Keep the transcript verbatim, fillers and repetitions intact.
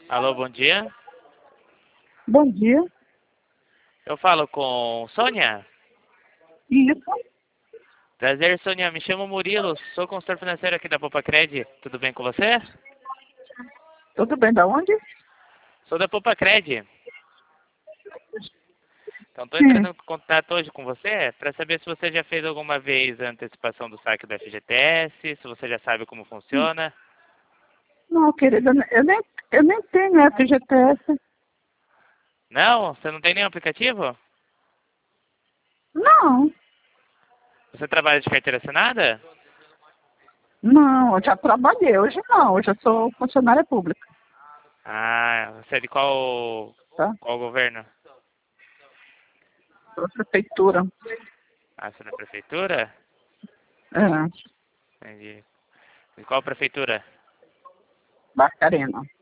Alô, bom dia. Bom dia. Eu falo com Sônia? Isso. Prazer, Sônia. Me chamo Murilo. Sou consultor financeiro aqui da Popacred. Tudo bem com você? Tudo bem, da onde? Sou da Popacred. Então, estou Sim. entrando em contato hoje com você para saber se você já fez alguma vez a antecipação do saque do F G T S, se você já sabe como funciona. Não, querida, eu nem, eu nem tenho F G T S. Não? Você não tem nenhum aplicativo? Não, Você trabalha de carteira assinada? não, eu já trabalhei. Hoje não, hoje eu sou funcionária pública, Ah, você é de qual, tá? qual governo? Da prefeitura. Ah, você é da prefeitura? É, Entendi. De qual prefeitura? Barcarena.